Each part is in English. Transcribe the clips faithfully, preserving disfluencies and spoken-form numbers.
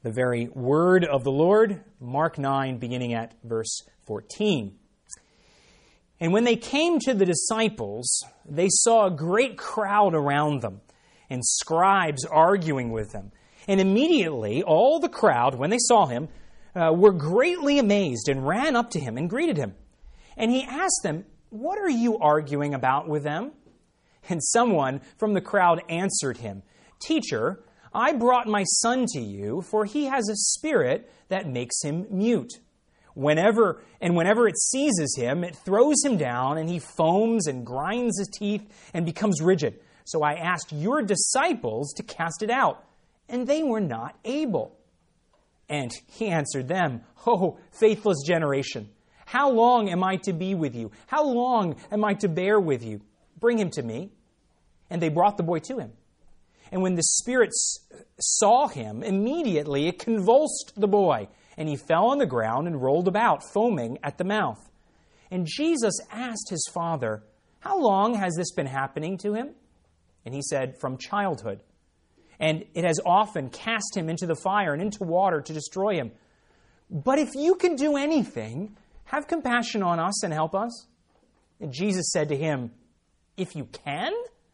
the very word of the Lord, Mark nine, beginning at verse fourteen. And when they came to the disciples, they saw a great crowd around them, and scribes arguing with them. And immediately all the crowd, when they saw him, uh, were greatly amazed and ran up to him and greeted him. And he asked them, "What are you arguing about with them?" And someone from the crowd answered him, "Teacher, I brought my son to you, for he has a spirit that makes him mute. Whenever and whenever it seizes him, it throws him down, and he foams and grinds his teeth and becomes rigid. So I asked your disciples to cast it out, and they were not able." And he answered them, "Oh, faithless generation, how long am I to be with you? How long am I to bear with you? Bring him to me." And they brought the boy to him. And when the spirit saw him, immediately it convulsed the boy, and he fell on the ground and rolled about, foaming at the mouth. And Jesus asked his father, "How long has this been happening to him?" And he said, "From childhood. And it has often cast him into the fire and into water to destroy him. But if you can do anything, have compassion on us and help us." And Jesus said to him, "If you can?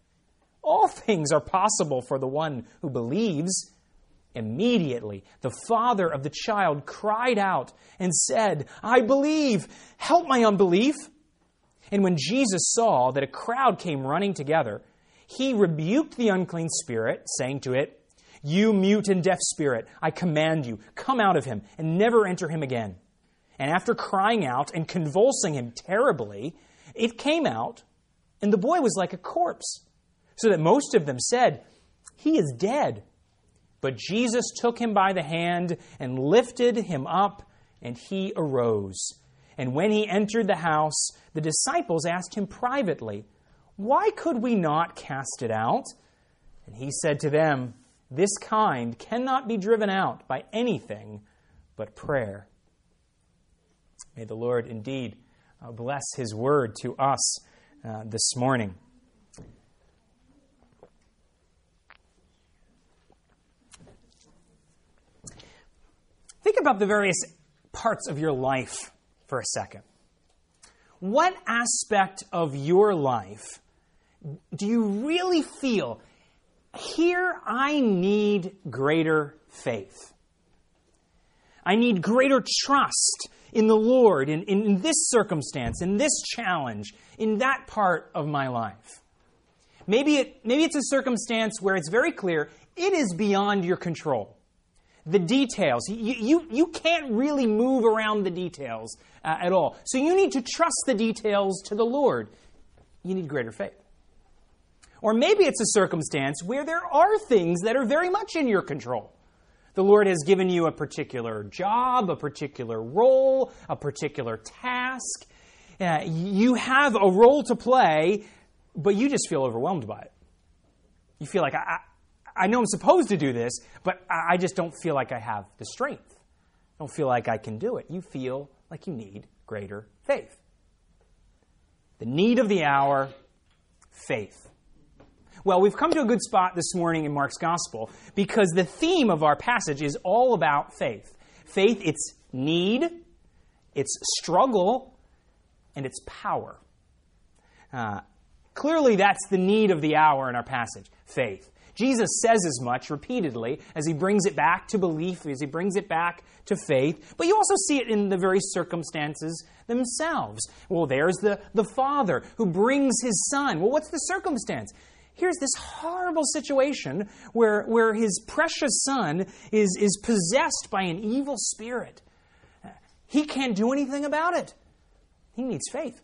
All things are possible for the one who believes." Immediately, the father of the child cried out and said, "I believe, help my unbelief." And when Jesus saw that a crowd came running together, he rebuked the unclean spirit, saying to it, "You mute and deaf spirit, I command you, come out of him and never enter him again." And after crying out and convulsing him terribly, it came out, and the boy was like a corpse, so that most of them said, "He is dead." But Jesus took him by the hand and lifted him up, and he arose. And when he entered the house, the disciples asked him privately, "Why could we not cast it out?" And he said to them, "This kind cannot be driven out by anything but prayer." May the Lord indeed uh, bless his word to us uh, this morning. Think about the various parts of your life for a second. What aspect of your life do you really feel, here I need greater faith? I need greater trust in the Lord, in, in this circumstance, in this challenge, in that part of my life. Maybe it, maybe it's a circumstance where it's very clear it is beyond your control. The details, you, you, you can't really move around the details uh, at all. So you need to trust the details to the Lord. You need greater faith. Or maybe it's a circumstance where there are things that are very much in your control. The Lord has given you a particular job, a particular role, a particular task. Uh, you have a role to play, but you just feel overwhelmed by it. You feel like, I, I know I'm supposed to do this, but I just don't feel like I have the strength. I don't feel like I can do it. You feel like you need greater faith. The need of the hour, faith. Well, we've come to a good spot this morning in Mark's Gospel because the theme of our passage is all about faith. Faith, its need, its struggle, and its power. Uh, clearly, that's the need of the hour in our passage, faith. Jesus says as much repeatedly as he brings it back to belief, as he brings it back to faith. But you also see it in the very circumstances themselves. Well, there's the, the father who brings his son. Well, what's the circumstance? Here's this horrible situation where, where his precious son is, is possessed by an evil spirit. He can't do anything about it. He needs faith.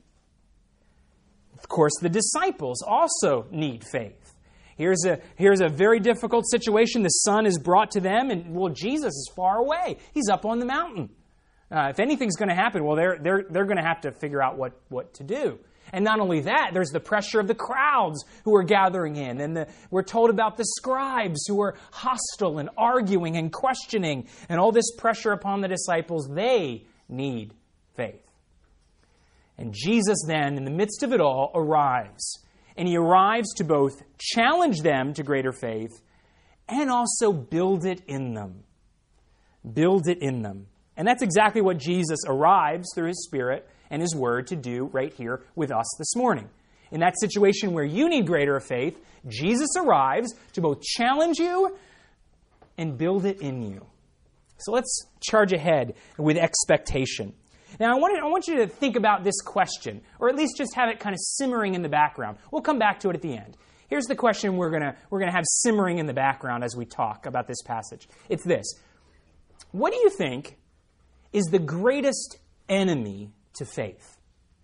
Of course, the disciples also need faith. Here's a, here's a very difficult situation. The son is brought to them, and, well, Jesus is far away. He's up on the mountain. Uh, if anything's going to happen, well, they're, they're, they're going to have to figure out what, what to do. And not only that, there's the pressure of the crowds who are gathering in. And the, we're told about the scribes who are hostile and arguing and questioning. And all this pressure upon the disciples, they need faith. And Jesus then, in the midst of it all, arrives. And he arrives to both challenge them to greater faith and also build it in them. Build it in them. And that's exactly what Jesus arrives through his Spirit and his Word to do right here with us this morning. In that situation where you need greater faith, Jesus arrives to both challenge you and build it in you. So let's charge ahead with expectation. Now, I want, I want you to think about this question, or at least just have it kind of simmering in the background. We'll come back to it at the end. Here's the question we're going we're going to have simmering in the background as we talk about this passage. It's this. What do you think is the greatest enemy to faith?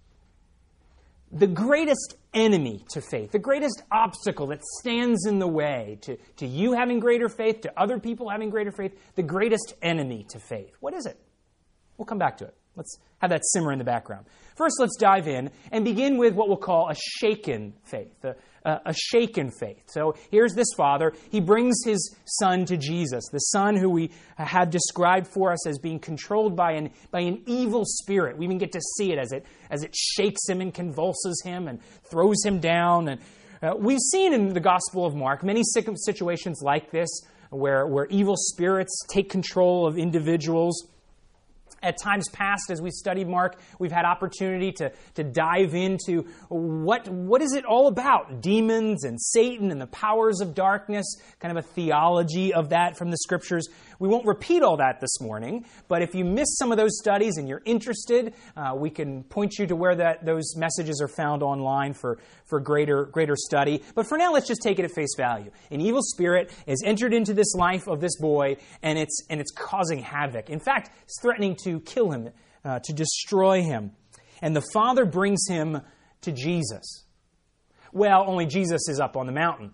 The greatest enemy to faith, the greatest obstacle that stands in the way to, to you having greater faith, to other people having greater faith, the greatest enemy to faith. What is it? We'll come back to it. Let's have that simmer in the background. First, let's dive in and begin with what we'll call a shaken faith, a, a, a shaken faith. So here's this father. He brings his son to Jesus, the son who we had described for us as being controlled by an, by an evil spirit. We even get to see it as it, as it shakes him and convulses him and throws him down. And uh, we've seen in the Gospel of Mark many situations like this where, where evil spirits take control of individuals. At times past, as we studied Mark, we've had opportunity to, to dive into what, what is it all about? Demons and Satan and the powers of darkness, kind of a theology of that from the Scriptures. We won't repeat all that this morning, but if you missed some of those studies and you're interested, uh, we can point you to where that those messages are found online for, for greater, greater study. But for now, let's just take it at face value. An evil spirit has entered into this life of this boy, and it's, and it's causing havoc. In fact, it's threatening to kill him, uh, to destroy him. And the father brings him to Jesus. Well, only Jesus is up on the mountain.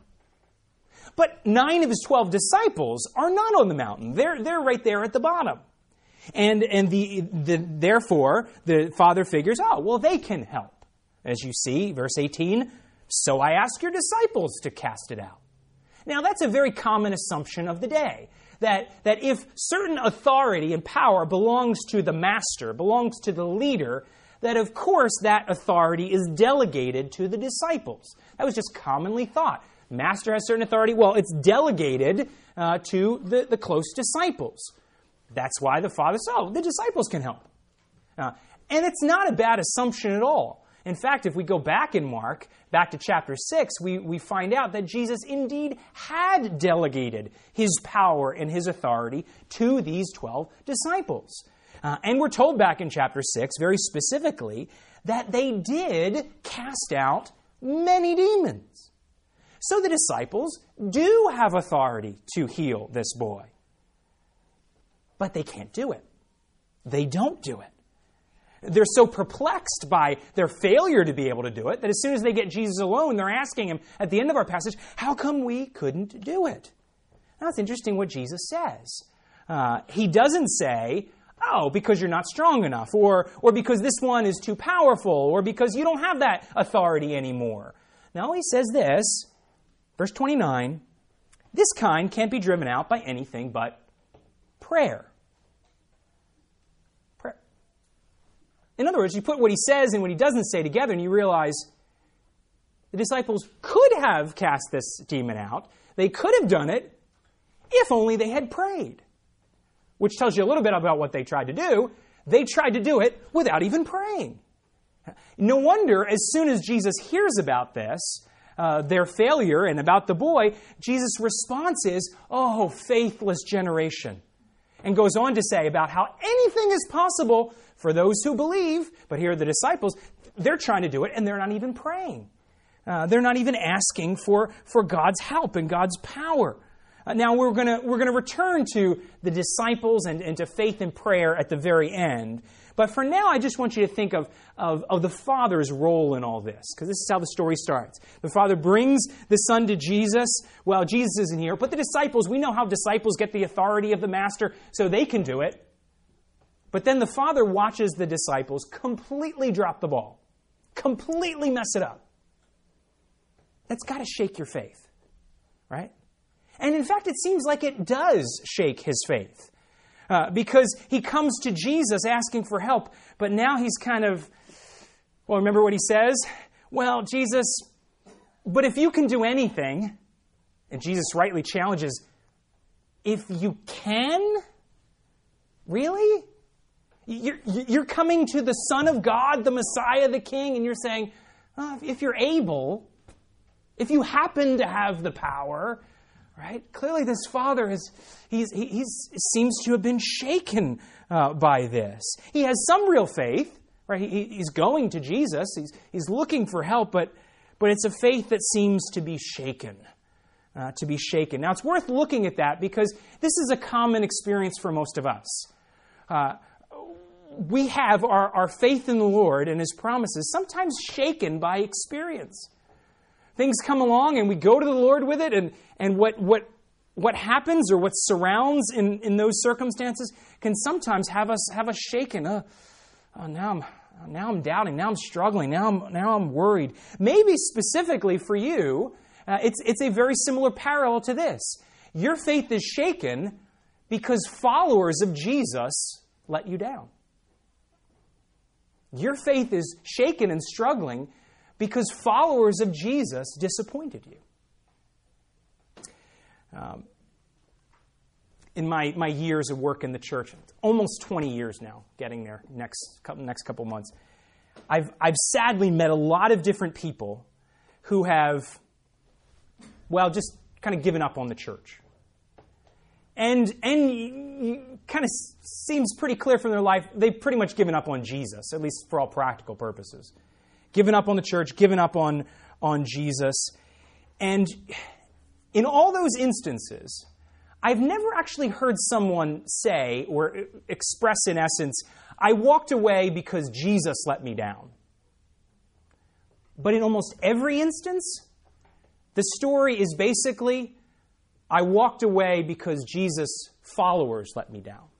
But nine of his twelve disciples are not on the mountain. They're, they're right there at the bottom. And, and the, the, therefore, the father figures, oh, well, they can help. As you see, verse eighteen, so I ask your disciples to cast it out. Now, that's a very common assumption of the day. That, that if certain authority and power belongs to the master, belongs to the leader, that of course that authority is delegated to the disciples. That was just commonly thought. Master has certain authority, well, it's delegated uh, to the, the close disciples. That's why the Father said, oh, the disciples can help. Uh, and it's not a bad assumption at all. In fact, if we go back in Mark, back to chapter six, we, we find out that Jesus indeed had delegated his power and his authority to these twelve disciples. Uh, and we're told back in chapter six, very specifically, that they did cast out many demons. So the disciples do have authority to heal this boy. But they can't do it. They don't do it. They're so perplexed by their failure to be able to do it that as soon as they get Jesus alone, they're asking him at the end of our passage, how come we couldn't do it? Now, it's interesting what Jesus says. Uh, he doesn't say, oh, because you're not strong enough, or, or because this one is too powerful, or because you don't have that authority anymore. No, he says this, verse twenty-nine, this kind can't be driven out by anything but prayer. In other words, you put what he says and what he doesn't say together and you realize the disciples could have cast this demon out. They could have done it if only they had prayed. Which tells you a little bit about what they tried to do. They tried to do it without even praying. No wonder, as soon as Jesus hears about this, uh, their failure and about the boy, Jesus' response is, oh, faithless generation. And goes on to say about how anything is possible for those who believe. But here are the disciples. They're trying to do it, and they're not even praying. Uh, they're not even asking for, for God's help and God's power. Uh, now, we're going to we're gonna return to the disciples and, and to faith and prayer at the very end. But for now, I just want you to think of, of, of the Father's role in all this, because this is how the story starts. The Father brings the Son to Jesus. Well, Jesus isn't here, but the disciples, we know how disciples get the authority of the Master, so they can do it. But then the Father watches the disciples completely drop the ball, completely mess it up. That's got to shake your faith, right? And in fact, it seems like it does shake his faith. Uh, because he comes to Jesus asking for help, but now he's kind of, well, remember what he says? Well, Jesus, but if you can do anything, and Jesus rightly challenges, if you can, Really? You're, you're coming to the Son of God, the Messiah, the King, and you're saying, oh, if you're able, if you happen to have the power, right? Clearly this father is, he's, he he's, seems to have been shaken uh, by this. He has some real faith, right? He, he's going to Jesus. He's, he's looking for help, but, but it's a faith that seems to be shaken. Uh, to be shaken. Now, it's worth looking at that because this is a common experience for most of us. Uh, we have our, our faith in the Lord and His promises sometimes shaken by experience. Things come along and we go to the Lord with it, and, and what, what, what happens or what surrounds in, in those circumstances can sometimes have us have us shaken. Uh, oh, now I'm now I'm doubting. Now I'm struggling. Now I'm now I'm worried. Maybe specifically for you, uh, it's it's a very similar parallel to this. Your faith is shaken because followers of Jesus let you down. Your faith is shaken and struggling because followers of Jesus disappointed you. Um, in my, my years of work in the church, almost twenty years now, getting there next couple, next couple months, I've, I've sadly met a lot of different people who have, well, just kind of given up on the church. And, and kind of seems pretty clear from their life, they've pretty much given up on Jesus, at least for all practical purposes. Given up on the church, given up on, on Jesus. And in all those instances, I've never actually heard someone say or express in essence, I walked away because Jesus let me down. But in almost every instance, the story is basically, I walked away because Jesus' followers let me down.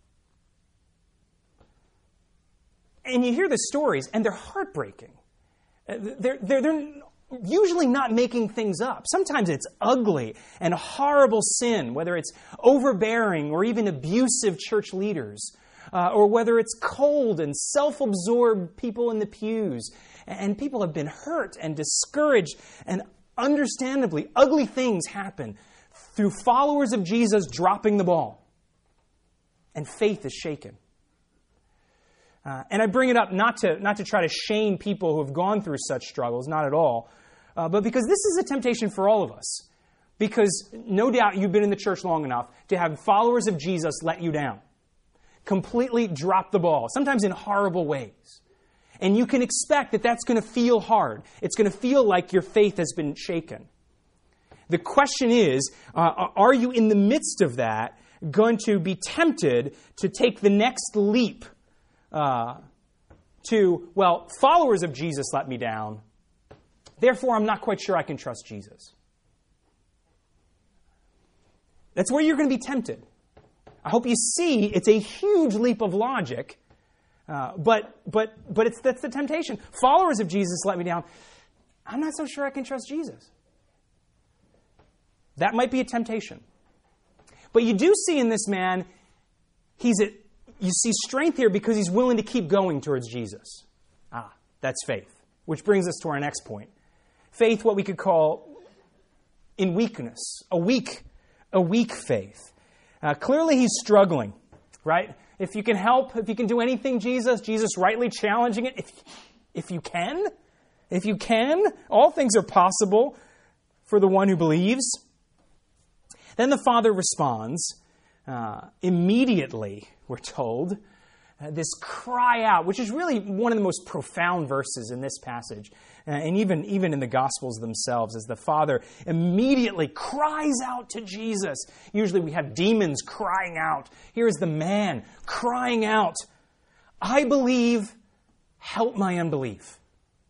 And you hear the stories, and they're heartbreaking. They're, they're, they're usually not making things up. Sometimes it's ugly and horrible sin, whether it's overbearing or even abusive church leaders, uh, or whether it's cold and self-absorbed people in the pews. And people have been hurt and discouraged, and understandably, ugly things happen through followers of Jesus dropping the ball. And faith is shaken. Uh, and I bring it up not to not to try to shame people who have gone through such struggles, not at all, uh, but because this is a temptation for all of us. Because no doubt you've been in the church long enough to have followers of Jesus let you down. Completely drop the ball, sometimes in horrible ways. And you can expect that that's going to feel hard. It's going to feel like your faith has been shaken. The question is, uh, are you in the midst of that going to be tempted to take the next leap uh, to, well, followers of Jesus let me down, therefore I'm not quite sure I can trust Jesus? That's where you're going to be tempted. I hope you see it's a huge leap of logic, uh, but but but it's that's the temptation. Followers of Jesus let me down. I'm not so sure I can trust Jesus. That might be a temptation. But you do see in this man, he's a, you see strength here because he's willing to keep going towards Jesus. Ah, that's faith. Which brings us to our next point. Faith, what we could call in weakness, a weak, a weak faith. Uh, clearly he's struggling, right? If you can help, if you can do anything, Jesus, Jesus rightly challenging it. If, if you can, if you can, all things are possible for the one who believes. Then the Father responds, uh, immediately, we're told, uh, this cry out, which is really one of the most profound verses in this passage, uh, and even, even in the Gospels themselves, as the Father immediately cries out to Jesus. Usually we have demons crying out. Here's the man crying out, I believe, help my unbelief.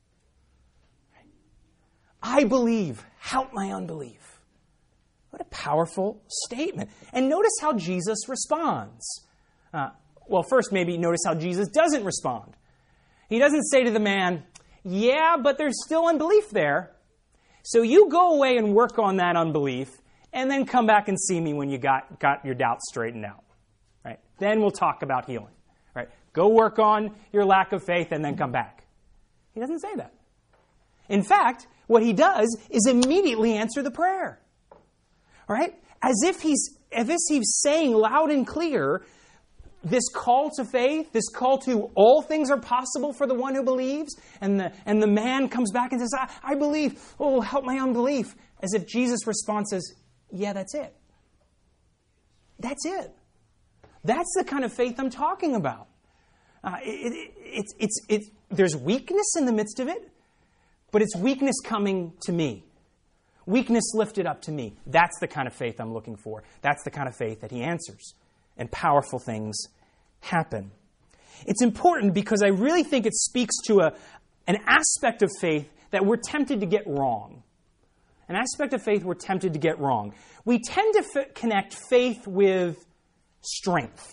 I believe, help my unbelief. What a powerful statement. And notice how Jesus responds. Uh, well, first, maybe notice how Jesus doesn't respond. He doesn't say to the man, yeah, but there's still unbelief there. So you go away and work on that unbelief, and then come back and see me when you got, got your doubts straightened out. Right? Then we'll talk about healing. Right? Go work on your lack of faith and then come back. He doesn't say that. In fact, what he does is immediately answer the prayer. Right? As if he's, as if he's saying loud and clear, this call to faith, this call to all things are possible for the one who believes, and the, and the man comes back and says, I, I believe, oh, help my unbelief, as if Jesus' response is, yeah, that's it. That's it. That's the kind of faith I'm talking about. Uh, it, it, it's, it's, it's, there's weakness in the midst of it, but it's weakness coming to me. Weakness lifted up to me. That's the kind of faith I'm looking for. That's the kind of faith that he answers. And powerful things happen. It's important because I really think it speaks to a, an aspect of faith that we're tempted to get wrong. An aspect of faith we're tempted to get wrong. We tend to f- connect faith with strength.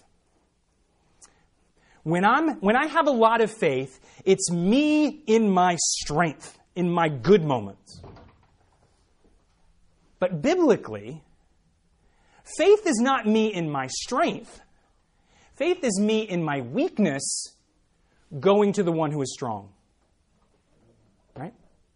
When I'm when I have a lot of faith, it's me in my strength, in my good moments. But biblically, faith is not me in my strength. Faith is me in my weakness going to the one who is strong. Right?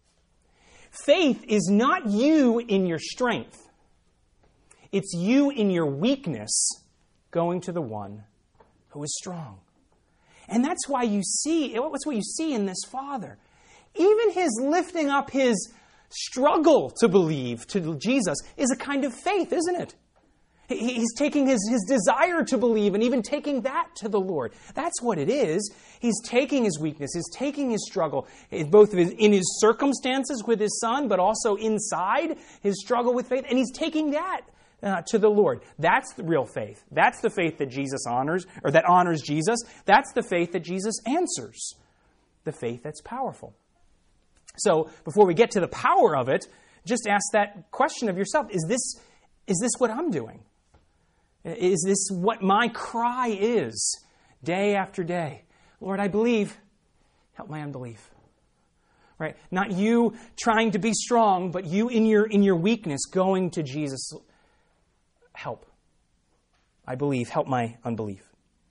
Faith is not you in your strength. It's you in your weakness going to the one who is strong. And that's why you see, what's what you see in this father. Even his lifting up his struggle to believe to Jesus is a kind of faith, isn't it? He's taking his, his desire to believe and even taking that to the Lord. That's what it is. He's taking his weakness. He's taking his struggle, both in his circumstances with his son, but also inside his struggle with faith. And he's taking that uh, to the Lord. That's the real faith. That's the faith that Jesus honors, or that honors Jesus. That's the faith that Jesus answers. The faith that's powerful. So before we get to the power of it, just ask that question of yourself. Is this, is this what I'm doing? Is this what my cry is day after day? Lord, I believe. Help my unbelief. Right? Not you trying to be strong, but you in your in your weakness going to Jesus. Help. I believe. Help my unbelief.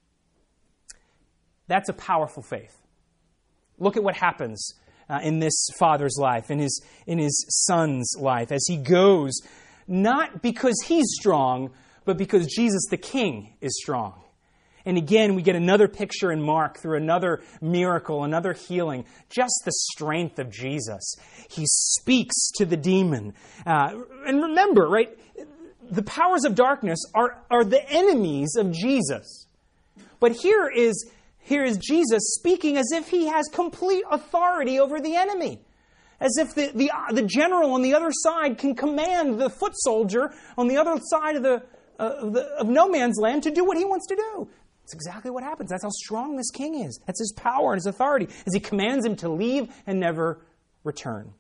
That's a powerful faith. Look at what happens uh, in this father's life, in his in his son's life, as he goes, not because he's strong, but because Jesus the King is strong. And again, we get another picture in Mark through another miracle, another healing, just the strength of Jesus. He speaks to the demon. Uh, and remember, right, the powers of darkness are, are the enemies of Jesus. But here is, here is Jesus speaking as if he has complete authority over the enemy. As if the, the, the general on the other side can command the foot soldier on the other side of the Uh, of, the, of no man's land to do what he wants to do. It's exactly what happens. That's how strong this king is. That's his power and his authority, as he commands him to leave and never return.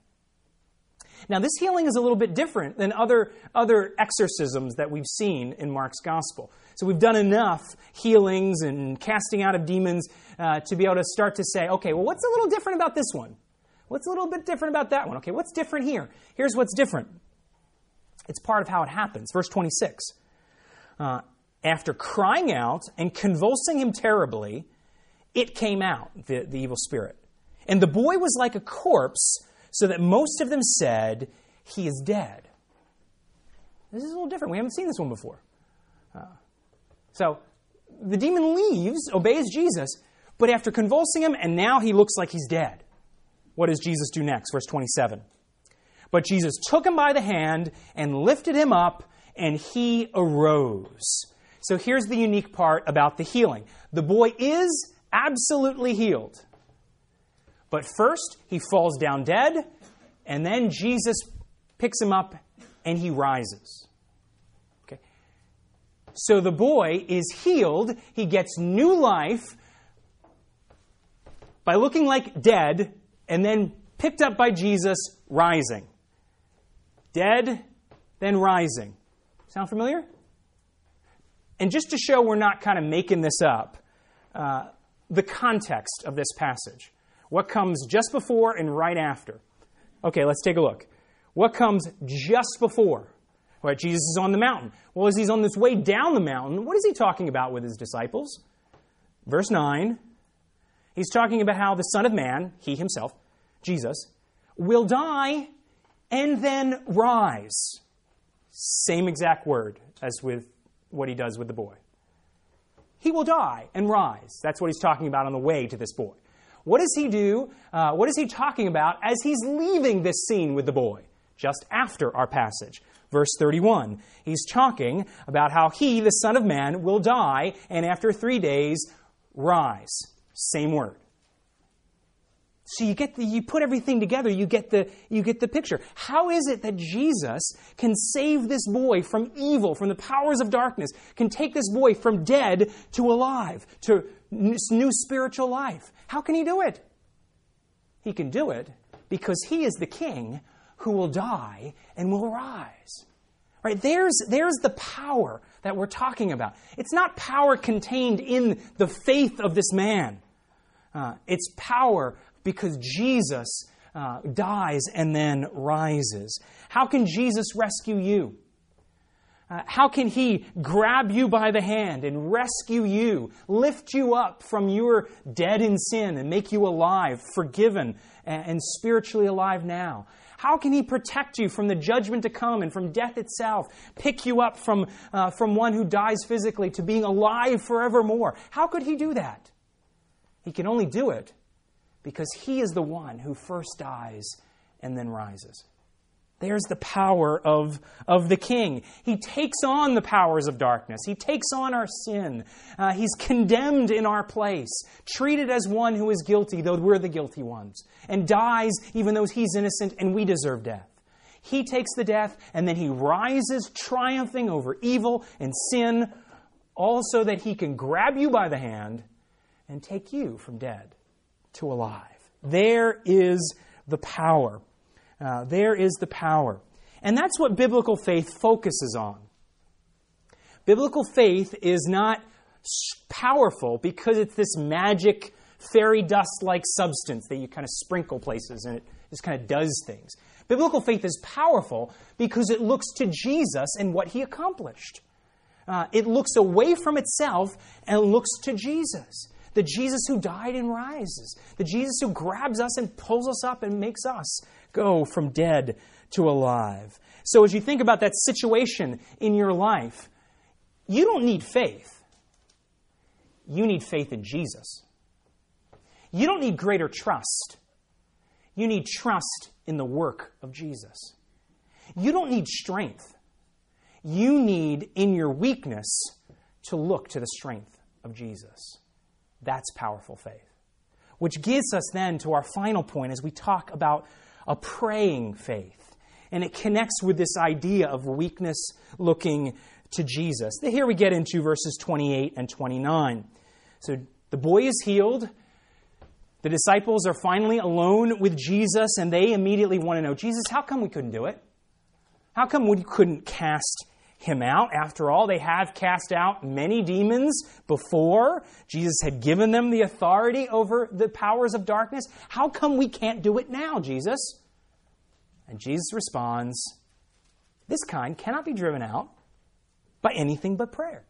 Now, this healing is a little bit different than other, other exorcisms that we've seen in Mark's gospel. So we've done enough healings and casting out of demons uh, to be able to start to say, okay, well, what's a little different about this one? What's a little bit different about that one? Okay, what's different here? Here's what's different. It's part of how it happens. Verse twenty-six. Uh, after crying out and convulsing him terribly, it came out, the, the evil spirit. And the boy was like a corpse, so that most of them said, he is dead. This is a little different. We haven't seen this one before. Uh, so the demon leaves, obeys Jesus, but after convulsing him, and now he looks like he's dead. What does Jesus do next? Verse twenty-seven. But Jesus took him by the hand and lifted him up, and he arose. So here's the unique part about the healing. The boy is absolutely healed. But first, he falls down dead, and then Jesus picks him up, and he rises. Okay. So the boy is healed. He gets new life by looking like dead, and then picked up by Jesus, rising. Dead, then rising. Sound familiar? And just to show we're not kind of making this up, uh, the context of this passage. What comes just before and right after? Okay, let's take a look. What comes just before? Right, Jesus is on the mountain. Well, as he's on this way down the mountain, what is he talking about with his disciples? Verse nine, he's talking about how the Son of Man, he himself, Jesus, will die and then rise. Same exact word as with what he does with the boy. he will die and rise. That's what he's talking about on the way to this boy. What does he do? Uh, what is he talking about as he's leaving this scene with the boy? Just after our passage. Verse thirty-one. He's talking about how he, the Son of Man, will die and after three days rise. Same word. So you get the, you put everything together, you get the you get the picture. How is it that Jesus can save this boy from evil, from the powers of darkness, can take this boy from dead to alive, to new spiritual life? How can he do it? He can do it because he is the King who will die and will rise. Right? There's, there's the power that we're talking about. It's not power contained in the faith of this man. Uh, it's power because Jesus uh, dies and then rises. How can Jesus rescue you? Uh, how can he grab you by the hand and rescue you, lift you up from your dead in sin and make you alive, forgiven, and, and spiritually alive now? How can he protect you from the judgment to come and from death itself, pick you up from, uh, from one who dies physically to being alive forevermore? How could he do that? He can only do it because he is the one who first dies and then rises. There's the power of, of the King. He takes on the powers of darkness. He takes on our sin. Uh, he's condemned in our place, treated as one who is guilty, though we're the guilty ones, and dies even though he's innocent and we deserve death. He takes the death and then he rises triumphing over evil and sin, all so that he can grab you by the hand and take you from dead to alive. There is the power. Uh, there is the power. And that's what biblical faith focuses on. Biblical faith is not powerful because it's this magic fairy dust-like substance that you kind of sprinkle places and it just kind of does things. Biblical faith is powerful because it looks to Jesus and what he accomplished. Uh, it looks away from itself and looks to Jesus. The Jesus who died and rises. The Jesus who grabs us and pulls us up and makes us go from dead to alive. So as you think about that situation in your life, you don't need faith. You need faith in Jesus. You don't need greater trust. You need trust in the work of Jesus. You don't need strength. You need, in your weakness, to look to the strength of Jesus. That's powerful faith. Which gets us then to our final point as we talk about a praying faith. And it connects with this idea of weakness looking to Jesus. Here we get into verses twenty-eight and twenty-nine. So the boy is healed. The disciples are finally alone with Jesus, and they immediately want to know, Jesus, how come we couldn't do it? How come we couldn't cast him out? After all, they have cast out many demons before. Jesus had given them the authority over the powers of darkness. How come we can't do it now, Jesus? And Jesus responds, this kind cannot be driven out by anything but prayer.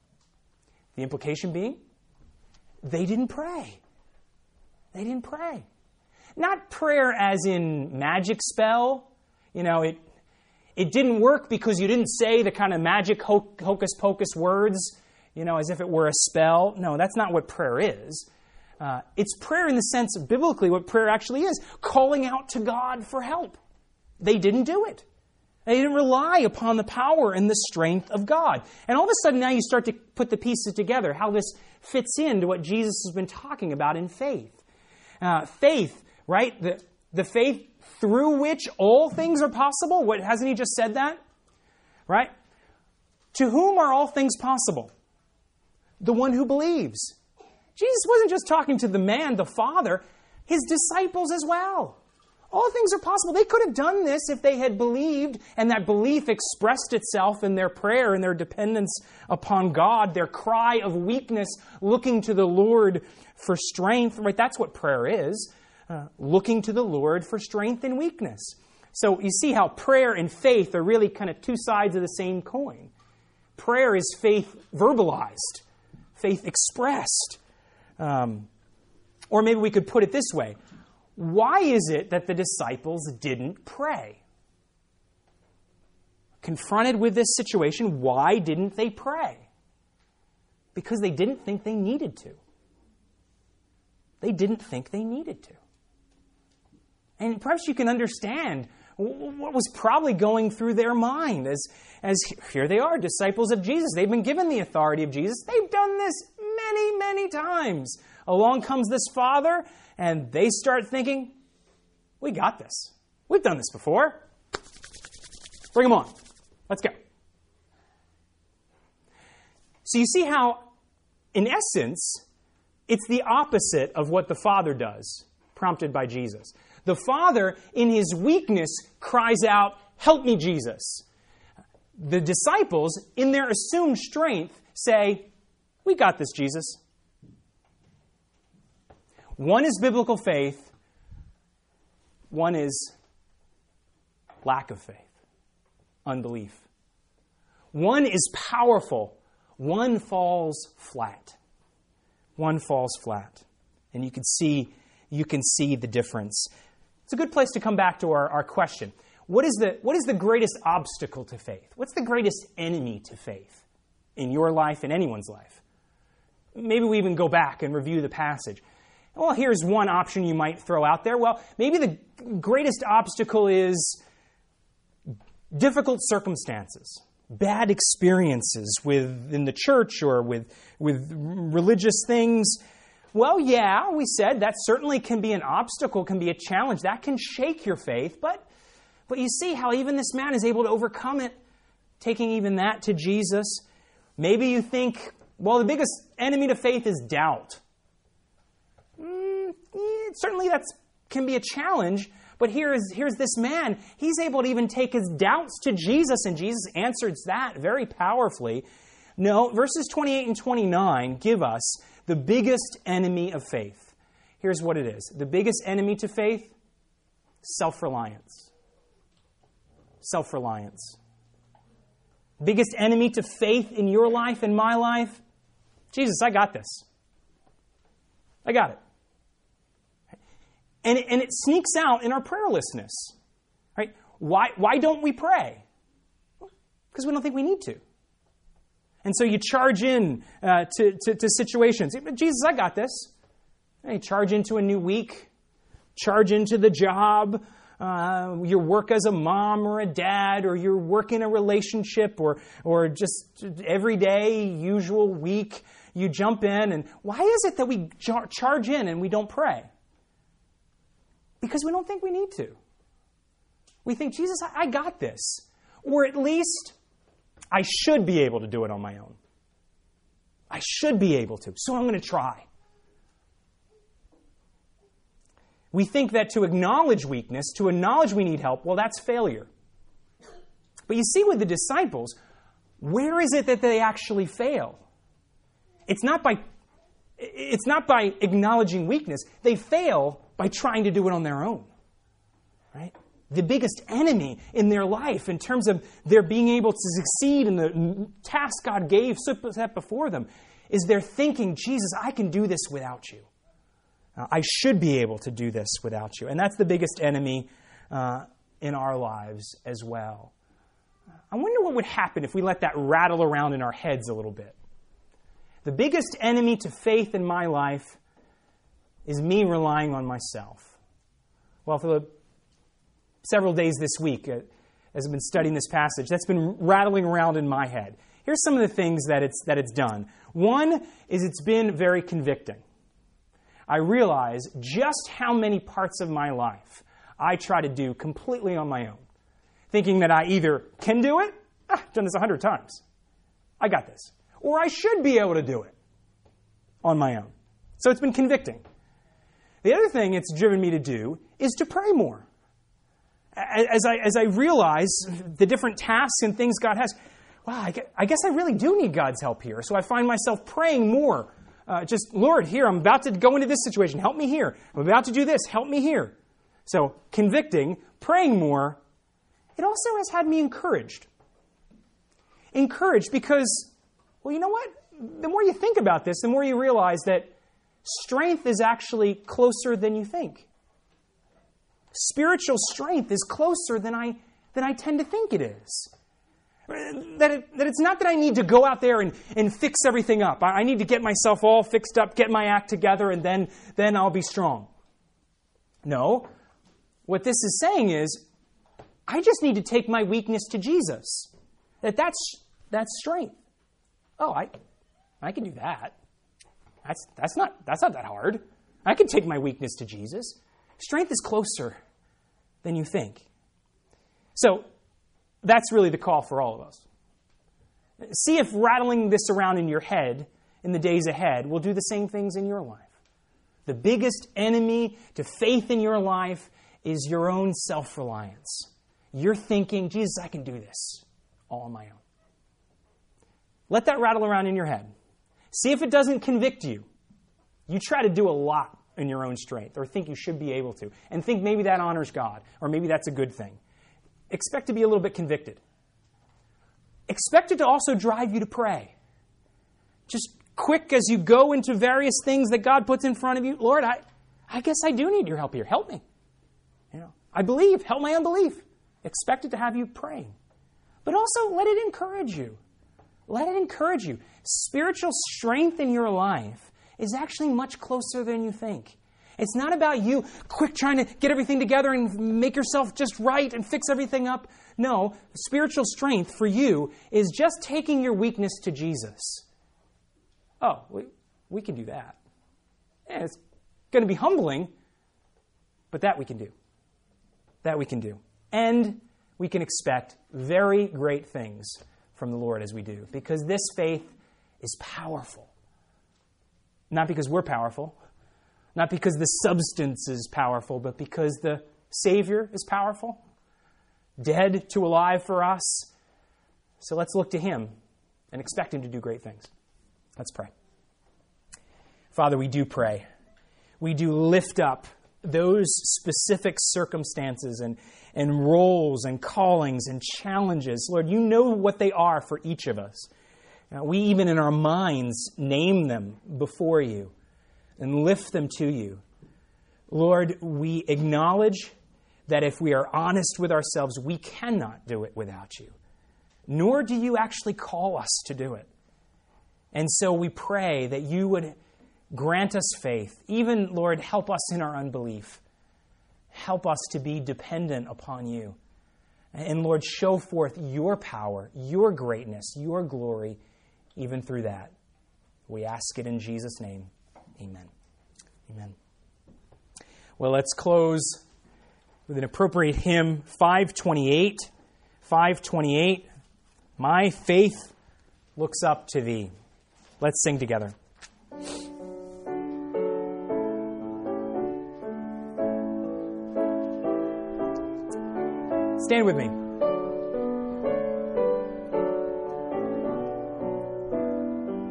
The implication being, they didn't pray. They didn't pray. Not prayer as in magic spell. You know, it It didn't work because you didn't say the kind of magic hocus pocus words, you know, as if it were a spell. No, that's not what prayer is. Uh, it's prayer in the sense of biblically what prayer actually is, calling out to God for help. They didn't do it. They didn't rely upon the power and the strength of God. And all of a sudden now you start to put the pieces together, how this fits into what Jesus has been talking about in faith. Uh, faith, right? The, the faith through which all things are possible. What, hasn't he just said that? Right? To whom are all things possible? The one who believes. Jesus wasn't just talking to the man, the Father, his disciples as well. All things are possible. They could have done this if they had believed, and that belief expressed itself in their prayer and their dependence upon God, their cry of weakness, looking to the Lord for strength. Right? That's what prayer is. Uh, looking to the Lord for strength and weakness. So you see how prayer and faith are really kind of two sides of the same coin. Prayer is faith verbalized, faith expressed. Um, or maybe we could put it this way. Why is it that the disciples didn't pray? Confronted with this situation, why didn't they pray? Because they didn't think they needed to. They didn't think they needed to. And perhaps you can understand what was probably going through their mind as, as here they are, disciples of Jesus. They've been given the authority of Jesus. They've done this many, many times. Along comes this father, and they start thinking, we got this. We've done this before. Bring him on. Let's go. So you see how, in essence, it's the opposite of what the Father does, prompted by Jesus. The Father, in his weakness, cries out, help me, Jesus. The disciples, in their assumed strength, say, we got this, Jesus. One is biblical faith. One is lack of faith, unbelief. One is powerful. One falls flat. One falls flat. And you can see, you can see the difference. It's a good place to come back to our, our question. What is the, what is the greatest obstacle to faith? What's the greatest enemy to faith in your life, in anyone's life? Maybe we even go back and review the passage. Well, here's one option you might throw out there. Well, maybe the greatest obstacle is difficult circumstances, bad experiences within the church or with, with religious things. Well, yeah, we said that certainly can be an obstacle, can be a challenge. That can shake your faith. But, but you see how even this man is able to overcome it, taking even that to Jesus. Maybe you think, well, the biggest enemy to faith is doubt. Mm, yeah, certainly that can be a challenge. But here is, here's this man. He's able to even take his doubts to Jesus, and Jesus answers that very powerfully. No, verses twenty-eight and twenty-nine give us the biggest enemy of faith. Here's what it is. The biggest enemy to faith, self-reliance. Self-reliance. Biggest enemy to faith in your life, in my life, Jesus, I got this. I got it. And it, and it sneaks out in our prayerlessness. Right? Why, why don't we pray? Because we don't think we need to. And so you charge in uh, to, to, to situations. Jesus, I got this. And you charge into a new week. Charge into the job. Uh, your work as a mom or a dad, or your work in a relationship, or or just everyday, usual week. You jump in, and why is it that we char- charge in and we don't pray? Because we don't think we need to. We think, Jesus, I, I got this. Or at least, I should be able to do it on my own. I should be able to, so I'm going to try. We think that to acknowledge weakness, to acknowledge we need help, well, that's failure. But you see with the disciples, where is it that they actually fail? It's not by, it's not by acknowledging weakness. They fail by trying to do it on their own. Right? The biggest enemy in their life in terms of their being able to succeed in the task God gave set before them is their thinking, Jesus, I can do this without you. Uh, I should be able to do this without you. And that's the biggest enemy uh, in our lives as well. I wonder what would happen if we let that rattle around in our heads a little bit. The biggest enemy to faith in my life is me relying on myself. Well, for the several days this week, uh, as I've been studying this passage, that's been rattling around in my head. Here's some of the things that it's, that it's done. One is it's been very convicting. I realize just how many parts of my life I try to do completely on my own, thinking that I either can do it, ah, I've done this a hundred times, I got this, or I should be able to do it on my own. So it's been convicting. The other thing it's driven me to do is to pray more. As I, as I realize the different tasks and things God has, wow, I guess I really do need God's help here. So I find myself praying more. Uh, just, Lord, here, I'm about to go into this situation. Help me here. I'm about to do this. Help me here. So convicting, praying more. It also has had me encouraged. Encouraged because, well, you know what? The more you think about this, the more you realize that strength is actually closer than you think. Spiritual strength is closer than I, than I tend to think it is. That, it, that it's not that I need to go out there and, and fix everything up. I, I need to get myself all fixed up, get my act together, and then, then I'll be strong. No. What this is saying is, I just need to take my weakness to Jesus. That that's, that's strength. Oh, I, I can do that. That's, that's, not, that's not that hard. I can take my weakness to Jesus. Strength is closer than you think. So, that's really the call for all of us. See if rattling this around in your head in the days ahead will do the same things in your life. The biggest enemy to faith in your life is your own self-reliance. You're thinking, Jesus, I can do this all on my own. Let that rattle around in your head. See if it doesn't convict you. You try to do a lot in your own strength, or think you should be able to, and think maybe that honors God, or maybe that's a good thing. Expect to be a little bit convicted. Expect it to also drive you to pray. Just quick as you go into various things that God puts in front of you, Lord, I, I guess I do need your help here. Help me. You know, I believe. Help my unbelief. Expect it to have you praying. But also let it encourage you. Let it encourage you. Spiritual strength in your life is actually much closer than you think. It's not about you quick trying to get everything together and make yourself just right and fix everything up. No, spiritual strength for you is just taking your weakness to Jesus. Oh, we, we can do that. Yeah, it's going to be humbling, but that we can do. That we can do. And we can expect very great things from the Lord as we do, because this faith is powerful. Not because we're powerful, not because the substance is powerful, but because the Savior is powerful, dead to alive for us. So let's look to Him and expect Him to do great things. Let's pray. Father, we do pray. We do lift up those specific circumstances and, and roles and callings and challenges. Lord, you know what they are for each of us. Now, we even in our minds name them before you and lift them to you. Lord, we acknowledge that if we are honest with ourselves, we cannot do it without you. Nor do you actually call us to do it. And so we pray that you would grant us faith. Even, Lord, help us in our unbelief. Help us to be dependent upon you. And Lord, show forth your power, your greatness, your glory, even through that. We ask it in Jesus' name. Amen. Amen. Well, let's close with an appropriate hymn, five twenty-eight. five twenty-eight. My faith looks up to thee. Let's sing together. Stand with me.